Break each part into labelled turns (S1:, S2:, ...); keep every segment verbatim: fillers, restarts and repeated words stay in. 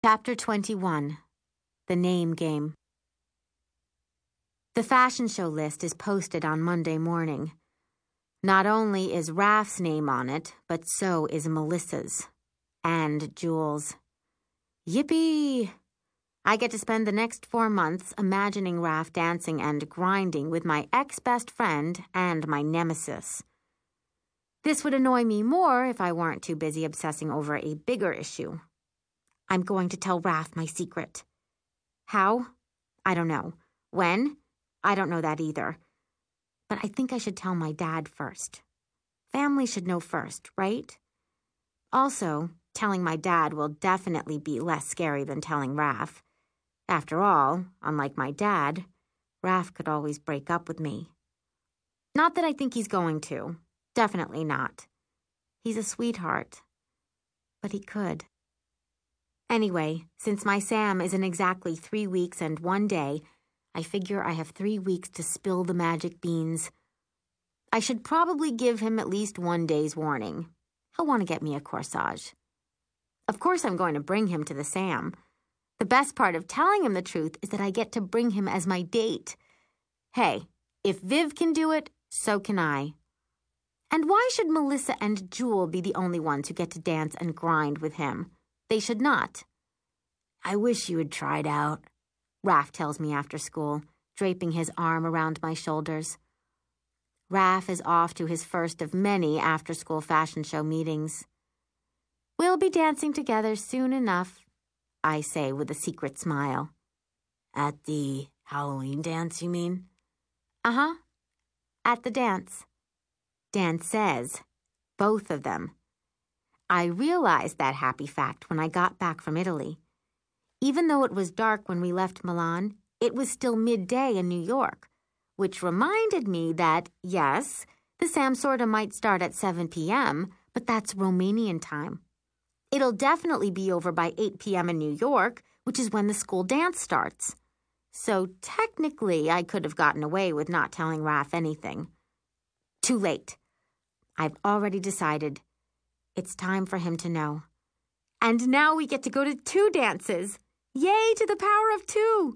S1: Chapter twenty-one. The Name Game. The fashion show list is posted on Monday morning. Not only is Raph's name on it, but so is Melissa's. And Jules'. Yippee! I get to spend the next four months imagining Raph dancing and grinding with my ex-best friend and my nemesis. This would annoy me more if I weren't too busy obsessing over a bigger issue. I'm going to tell Raph my secret. How? I don't know. When? I don't know that either. But I think I should tell my dad first. Family should know first, right? Also, telling my dad will definitely be less scary than telling Raph. After all, unlike my dad, Raph could always break up with me. Not that I think he's going to. Definitely not. He's a sweetheart. But he could. Anyway, since my Sam is in exactly three weeks and one day, I figure I have three weeks to spill the magic beans. I should probably give him at least one day's warning. He'll want to get me a corsage. Of course I'm going to bring him to the Sam. The best part of telling him the truth is that I get to bring him as my date. Hey, if Viv can do it, so can I. And why should Melissa and Jewel be the only ones who get to dance and grind with him? They should not. I wish you had tried out, Raph tells me after school, draping his arm around my shoulders. Raph is off to his first of many after-school fashion show meetings. We'll be dancing together soon enough, I say with a secret smile. At the Halloween dance, you mean? Uh-huh. At the dance. Dan says, both of them. I realized that happy fact when I got back from Italy. Even though it was dark when we left Milan, it was still midday in New York, which reminded me that, yes, the Sam sorta might start at seven p.m., but that's Romanian time. It'll definitely be over by eight p.m. in New York, which is when the school dance starts. So technically, I could have gotten away with not telling Raph anything. Too late. I've already decided. It's time for him to know. And now we get to go to two dances. Yay to the power of two.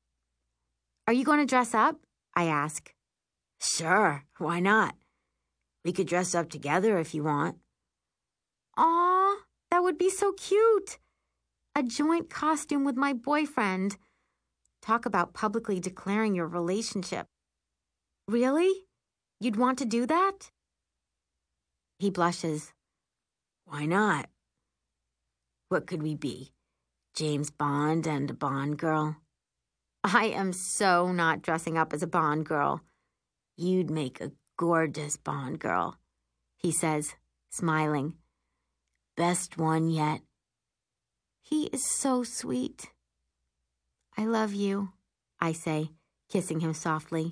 S1: Are you going to dress up? I ask. Sure, why not? We could dress up together if you want. Aw, that would be so cute. A joint costume with my boyfriend. Talk about publicly declaring your relationship. Really? You'd want to do that? He blushes. Why not? What could we be? James Bond and a Bond girl? I am so not dressing up as a Bond girl. You'd make a gorgeous Bond girl, he says, smiling. Best one yet. He is so sweet. I love you, I say, kissing him softly.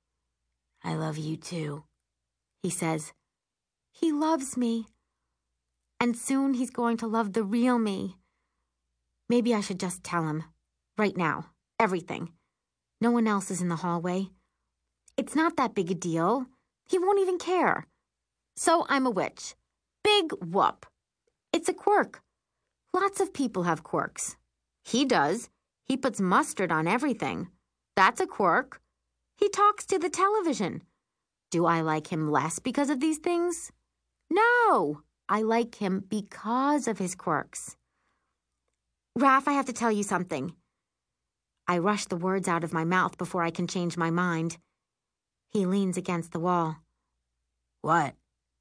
S1: I love you too, he says. He loves me. And soon he's going to love the real me. Maybe I should just tell him. Right now. Everything. No one else is in the hallway. It's not that big a deal. He won't even care. So I'm a witch. Big whoop. It's a quirk. Lots of people have quirks. He does. He puts mustard on everything. That's a quirk. He talks to the television. Do I like him less because of these things? No. I like him because of his quirks. Raph, I have to tell you something. I rush the words out of my mouth before I can change my mind. He leans against the wall. What?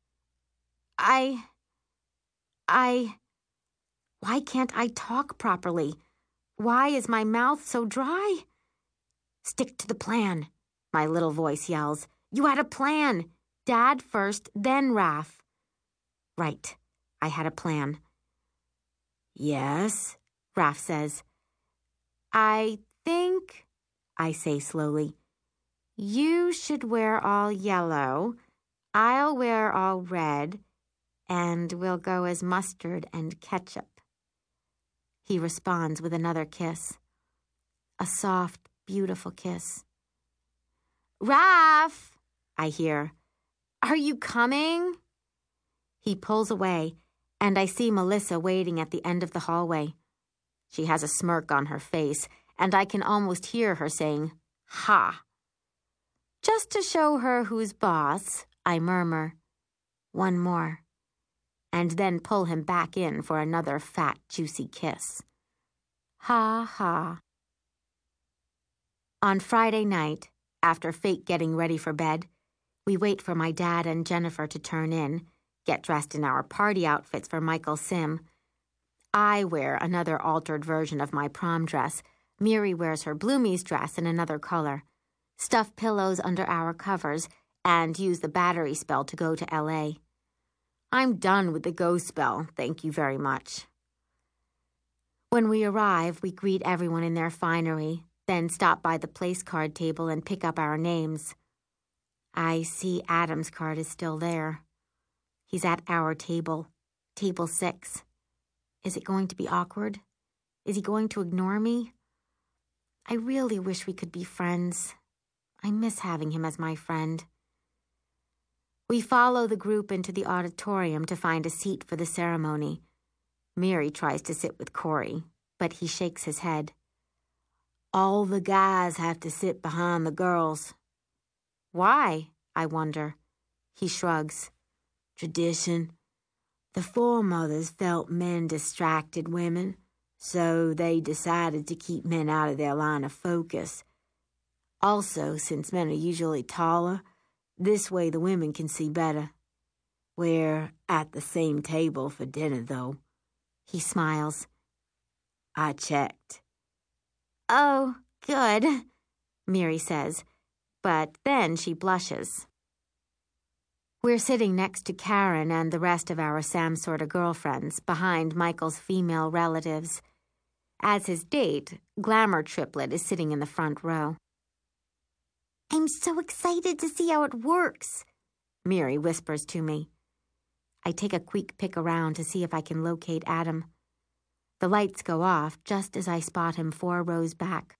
S1: I... I... Why can't I talk properly? Why is my mouth so dry? Stick to the plan, my little voice yells. You had a plan. Dad first, then Raph. Right. I had a plan. Yes, Raph says. I think, I say slowly, you should wear all yellow, I'll wear all red, and we'll go as mustard and ketchup. He responds with another kiss. A soft, beautiful kiss. Raph, I hear. Are you coming? He pulls away, and I see Melissa waiting at the end of the hallway. She has a smirk on her face, and I can almost hear her saying, "Ha." Just to show her who's boss, I murmur, "One more," and then pull him back in for another fat, juicy kiss. Ha ha. On Friday night, after Fate getting ready for bed, we wait for my dad and Jennifer to turn in, get dressed in our party outfits for Michael's sim. I wear another altered version of my prom dress. Miri wears her Bloomies dress in another color. Stuff pillows under our covers, and use the battery spell to go to L A. I'm done with the go spell, thank you very much. When we arrive, we greet everyone in their finery, then stop by the place card table and pick up our names. I see Adam's card is still there. He's at our table, table six. Is it going to be awkward? Is he going to ignore me? I really wish we could be friends. I miss having him as my friend. We follow the group into the auditorium to find a seat for the ceremony. Miri tries to sit with Corey, but he shakes his head. All the guys have to sit behind the girls. Why? I wonder. He shrugs. Tradition. The foremothers felt men distracted women, so they decided to keep men out of their line of focus. Also, since men are usually taller, this way the women can see better. We're at the same table for dinner, though. He smiles. I checked. Oh, good, Miri says, but then she blushes. We're sitting next to Karen and the rest of our Sam sorta girlfriends behind Michael's female relatives. As his date, Glamour Triplet is sitting in the front row. I'm so excited to see how it works, Miri whispers to me. I take a quick pick around to see if I can locate Adam. The lights go off just as I spot him four rows back.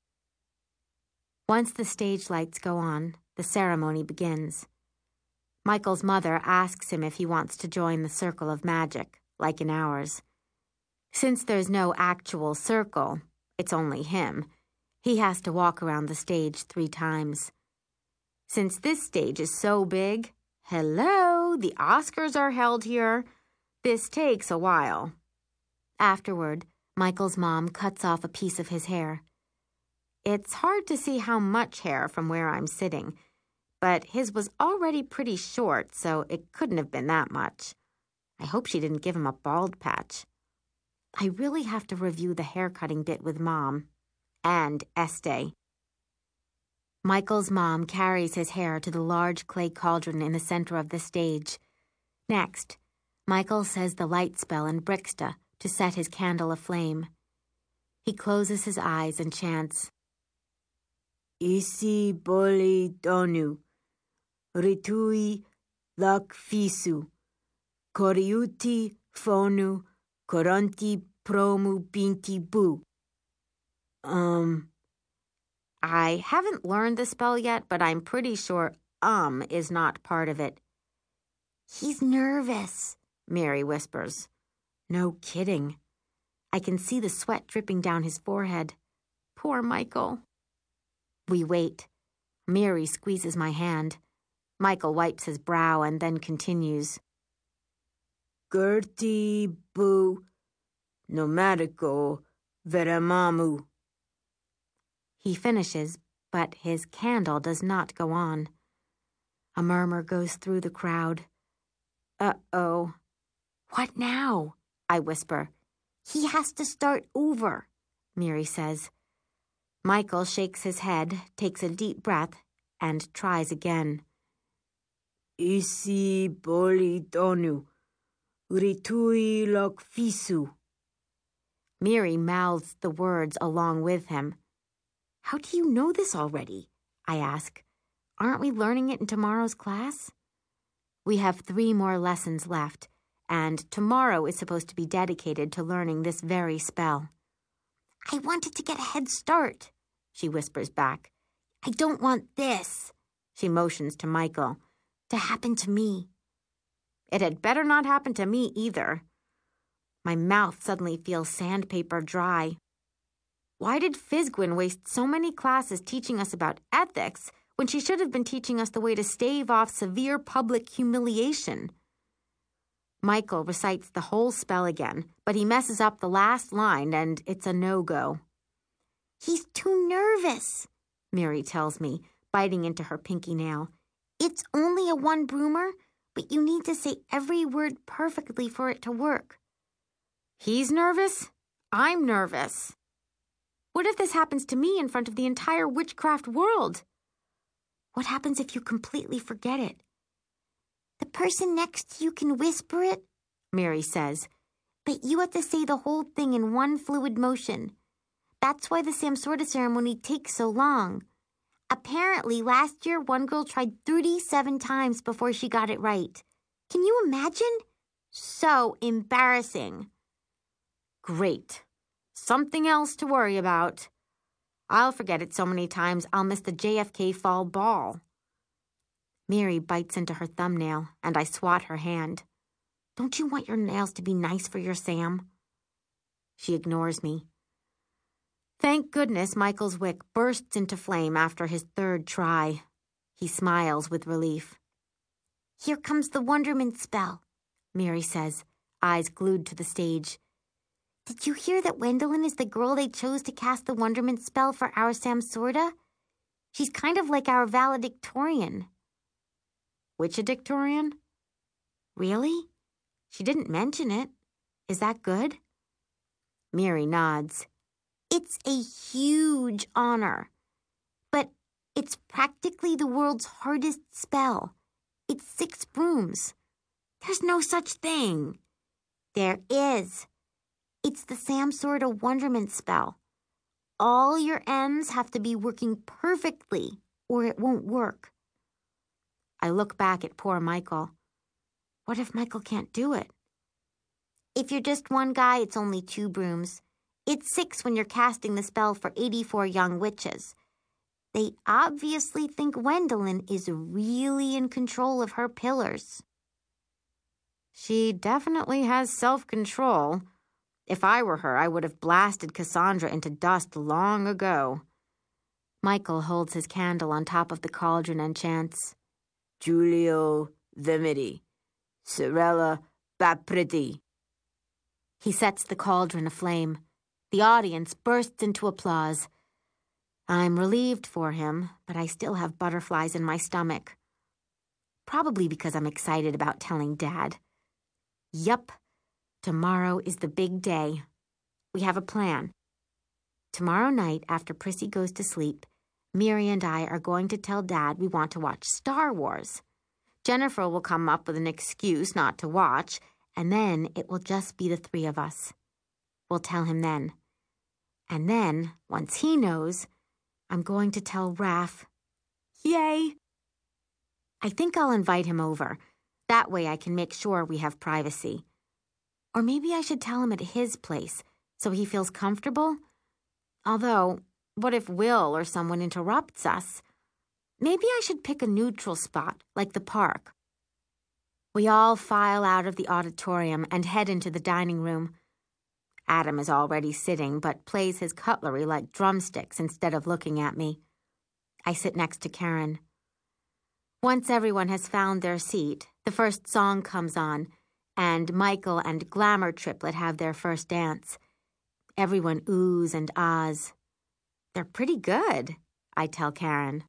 S1: Once the stage lights go on, the ceremony begins. Michael's mother asks him if he wants to join the circle of magic, like in ours. Since there's no actual circle, it's only him, he has to walk around the stage three times. Since this stage is so big, hello, the Oscars are held here, this takes a while. Afterward, Michael's mom cuts off a piece of his hair. It's hard to see how much hair from where I'm sitting, but his was already pretty short, so it couldn't have been that much. I hope she didn't give him a bald patch. I really have to review the haircutting bit with Mom and Estee. Michael's mom carries his hair to the large clay cauldron in the center of the stage. Next, Michael says the light spell in Brixta to set his candle aflame. He closes his eyes and chants, Isi boli donu, ritui lakfisu, koriuti fonu, koranti promu binti bu. Um... I haven't learned the spell yet, but I'm pretty sure um is not part of it. He's nervous, Miri whispers. No kidding. I can see the sweat dripping down his forehead. Poor Michael. We wait. Miri squeezes my hand. Michael wipes his brow and then continues. Gerti bu nomadico veramamu. He finishes, but his candle does not go on. A murmur goes through the crowd. Uh-oh. What now? I whisper. He has to start over, Miri says. Michael shakes his head, takes a deep breath, and tries again. Isi boli donu, ritui lokfisu. Miri mouths the words along with him. How do you know this already? I ask. Aren't we learning it in tomorrow's class? We have three more lessons left, and tomorrow is supposed to be dedicated to learning this very spell. I wanted to get a head start, she whispers back. I don't want this, she motions to Michael, to happen to me. It had better not happen to me either. My mouth suddenly feels sandpaper dry. Why did Fizgwin waste so many classes teaching us about ethics when she should have been teaching us the way to stave off severe public humiliation? Michael recites the whole spell again, but he messes up the last line and it's a no-go. He's too nervous, Mary tells me, biting into her pinky nail. It's only a one-broomer, but you need to say every word perfectly for it to work. He's nervous? I'm nervous. What if this happens to me in front of the entire witchcraft world? What happens if you completely forget it? The person next to you can whisper it, Mary says, but you have to say the whole thing in one fluid motion. That's why the Samsorta ceremony takes so long. Apparently, last year, one girl tried thirty-seven times before she got it right. Can you imagine? So embarrassing. Great. Something else to worry about. I'll forget it so many times I'll miss the J F K fall ball. Mary bites into her thumbnail, and I swat her hand. Don't you want your nails to be nice for your Sam? She ignores me. Thank goodness Michael's wick bursts into flame after his third try. He smiles with relief. Here comes the wonderment spell, Mary says, eyes glued to the stage. Did you hear that Wendelin is the girl they chose to cast the wonderment spell for our Samsorta? She's kind of like our valedictorian. Witchadictorian? Really? She didn't mention it. Is that good? Mary nods. It's a huge honor, but it's practically the world's hardest spell. It's six brooms. There's no such thing. There is. It's the Samsorta wonderment spell. All your ends have to be working perfectly, or it won't work. I look back at poor Michael. What if Michael can't do it? If you're just one guy, it's only two brooms. It's six when you're casting the spell for eighty-four young witches. They obviously think Wendelin is really in control of her pillars. She definitely has self-control. If I were her, I would have blasted Cassandra into dust long ago. Michael holds his candle on top of the cauldron and chants, Giulio Vimidi, Sorella Bapriti. He sets the cauldron aflame. The audience bursts into applause. I'm relieved for him, but I still have butterflies in my stomach. Probably because I'm excited about telling Dad. Yup, tomorrow is the big day. We have a plan. Tomorrow night, after Prissy goes to sleep, Mary and I are going to tell Dad we want to watch Star Wars. Jennifer will come up with an excuse not to watch, and then it will just be the three of us. We'll tell him then. And then, once he knows, I'm going to tell Raph. Yay! I think I'll invite him over. That way I can make sure we have privacy. Or maybe I should tell him at his place, so he feels comfortable. Although, what if Will or someone interrupts us? Maybe I should pick a neutral spot, like the park. We all file out of the auditorium and head into the dining room. Adam is already sitting, but plays his cutlery like drumsticks instead of looking at me. I sit next to Karen. Once everyone has found their seat, the first song comes on, and Michael and Glamour Triplet have their first dance. Everyone oohs and ahs. They're pretty good, I tell Karen.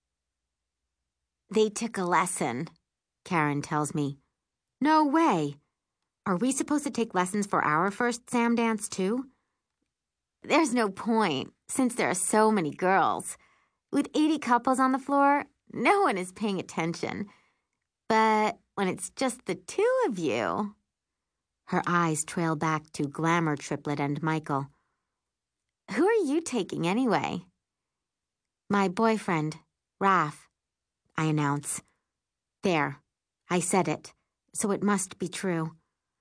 S1: They took a lesson, Karen tells me. No way. Are we supposed to take lessons for our first Sam dance, too? There's no point, since there are so many girls. With eighty couples on the floor, no one is paying attention. But when it's just the two of you... Her eyes trail back to Glamour Triplet and Michael. Who are you taking anyway? My boyfriend, Raph, I announce. There, I said it, so it must be true.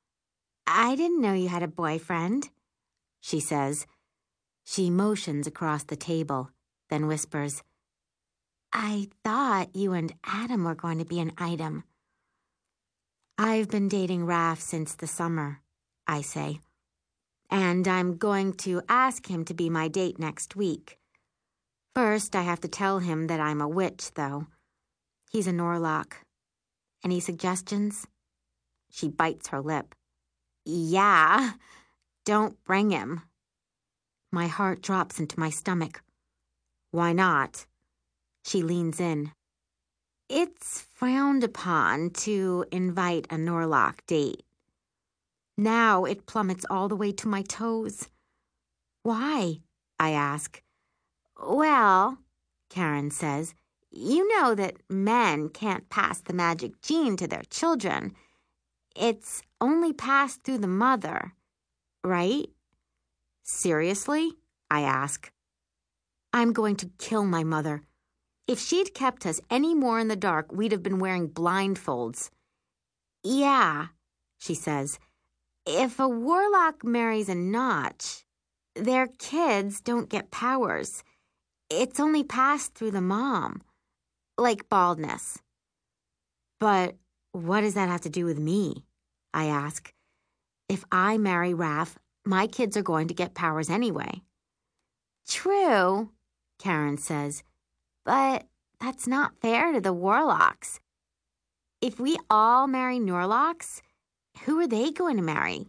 S1: I didn't know you had a boyfriend, she says. She motions across the table, then whispers, I thought you and Adam were going to be an item. I've been dating Raph since the summer, I say. And I'm going to ask him to be my date next week. First, I have to tell him that I'm a witch, though. He's a Norlock. Any suggestions? She bites her lip. Yeah, don't bring him. My heart drops into my stomach. Why not? She leans in. It's frowned upon to invite a Norlock date. Now it plummets all the way to my toes. Why? I ask. Well, Karen says, you know that men can't pass the magic gene to their children. It's only passed through the mother, right? Seriously? I ask. I'm going to kill my mother. If she'd kept us any more in the dark, we'd have been wearing blindfolds. Yeah, she says. If a warlock marries a Notch, their kids don't get powers. It's only passed through the mom, like baldness. But what does that have to do with me? I ask. If I marry Raph, my kids are going to get powers anyway. True, Karen says, but that's not fair to the Warlocks. If we all marry Norlocks, who are they going to marry?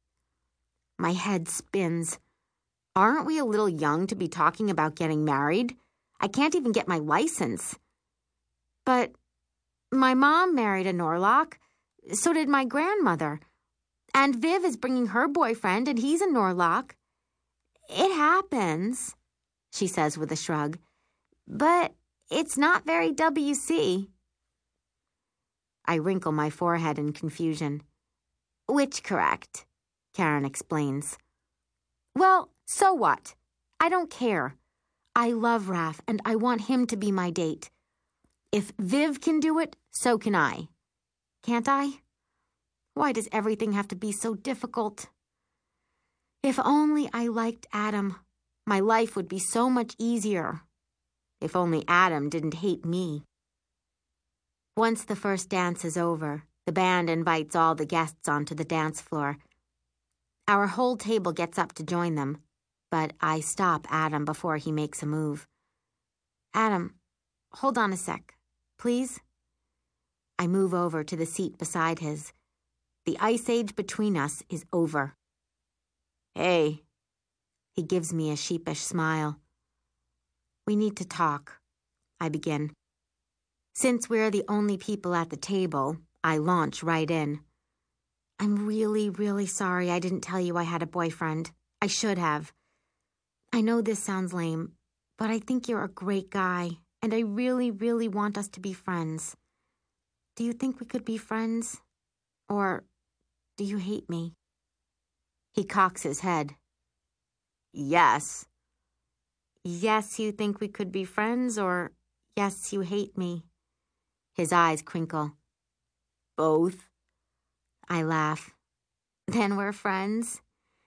S1: My head spins. Aren't we a little young to be talking about getting married? I can't even get my license. But my mom married a Norlock. So did my grandmother. And Viv is bringing her boyfriend, and he's a Norlock. It happens, she says with a shrug. But it's not very W C. I wrinkle my forehead in confusion. Which correct, Karen explains. Well, so what? I don't care. I love Raph, and I want him to be my date. If Viv can do it, so can I. Can't I? Why does everything have to be so difficult? If only I liked Adam, my life would be so much easier. If only Adam didn't hate me. Once the first dance is over, the band invites all the guests onto the dance floor. Our whole table gets up to join them, but I stop Adam before he makes a move. Adam, hold on a sec, please. I move over to the seat beside his. The ice age between us is over. Hey. He gives me a sheepish smile. We need to talk, I begin. Since we're the only people at the table, I launch right in. I'm really, really sorry I didn't tell you I had a boyfriend. I should have. I know this sounds lame, but I think you're a great guy, and I really, really want us to be friends. Do you think we could be friends? Or do you hate me? He cocks his head. Yes. Yes, you think we could be friends, or yes, you hate me? His eyes crinkle. Both. I laugh. Then we're friends?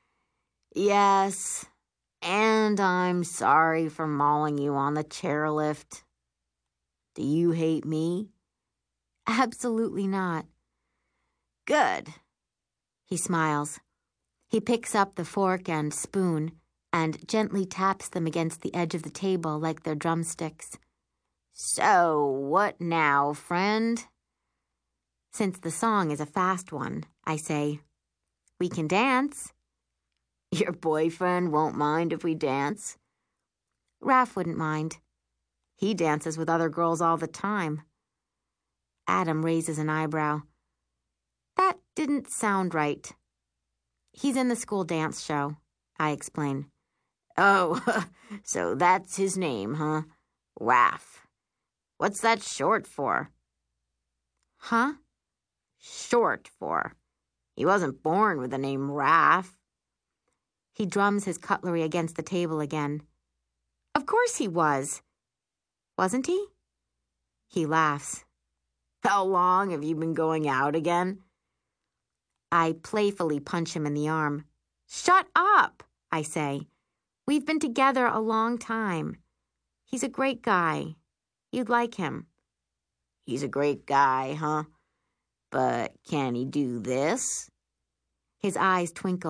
S1: Yes. And I'm sorry for mauling you on the chairlift. Do you hate me? Absolutely not. Good. He smiles. He picks up the fork and spoon and gently taps them against the edge of the table like they're drumsticks. So, what now, friend? Since the song is a fast one, I say, we can dance. Your boyfriend won't mind if we dance? Raph wouldn't mind. He dances with other girls all the time. Adam raises an eyebrow. That didn't sound right. He's in the school dance show, I explain. Oh, so that's his name, huh? Raph. What's that short for? Huh? Short for. He wasn't born with the name Raph. He drums his cutlery against the table again. Of course he was. Wasn't he? He laughs. How long have you been going out again? I playfully punch him in the arm. Shut up, I say. We've been together a long time. He's a great guy. You'd like him. He's a great guy, huh? But can he do this? His eyes twinkle,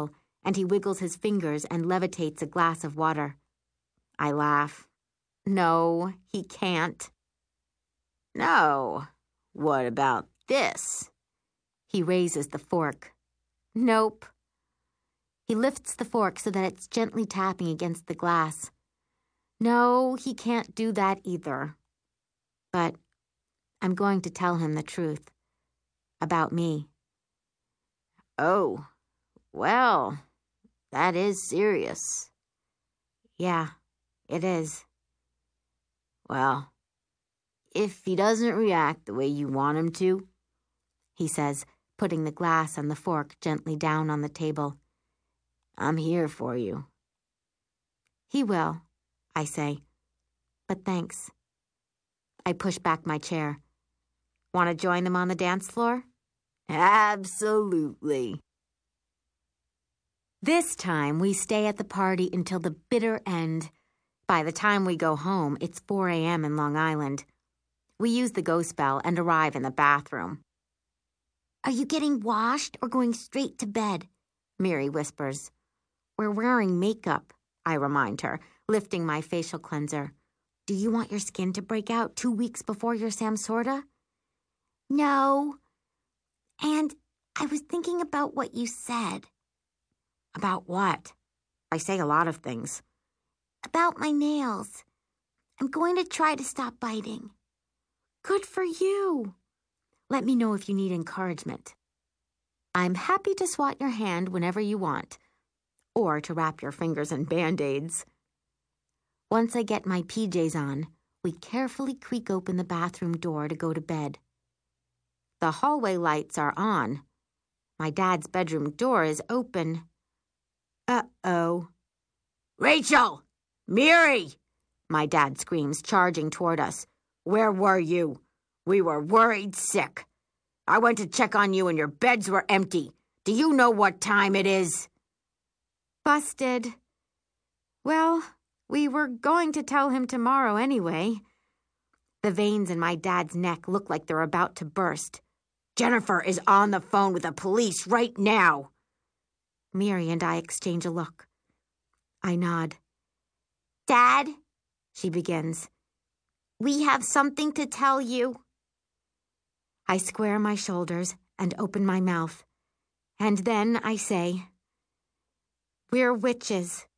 S1: and he wiggles his fingers and levitates a glass of water. I laugh. No, he can't. No. What about this? He raises the fork. Nope. He lifts the fork so that it's gently tapping against the glass. No, he can't do that either. But I'm going to tell him the truth. About me. Oh, well, that is serious. Yeah, it is. Well, if he doesn't react the way you want him to, he says, putting the glass and the fork gently down on the table, I'm here for you. He will, I say, but thanks. I push back my chair. Want to join them on the dance floor? Absolutely. This time, we stay at the party until the bitter end. By the time we go home, it's four a.m. in Long Island. We use the ghost bell and arrive in the bathroom. Are you getting washed or going straight to bed? Mary whispers. We're wearing makeup, I remind her, lifting my facial cleanser. Do you want your skin to break out two weeks before your Samsorta? No. And I was thinking about what you said. About what? I say a lot of things. About my nails. I'm going to try to stop biting. Good for you. Let me know if you need encouragement. I'm happy to swat your hand whenever you want, or to wrap your fingers in Band-Aids. Once I get my P Js on, we carefully creak open the bathroom door to go to bed. The hallway lights are on. My dad's bedroom door is open. Uh-oh. Rachel! Mary! My dad screams, charging toward us. Where were you? We were worried sick. I went to check on you and your beds were empty. Do you know what time it is? Busted. Well, we were going to tell him tomorrow anyway. The veins in my dad's neck look like they're about to burst. Jennifer is on the phone with the police right now. Mary and I exchange a look. I nod. Dad, she begins, we have something to tell you. I square my shoulders and open my mouth, and then I say, we're witches.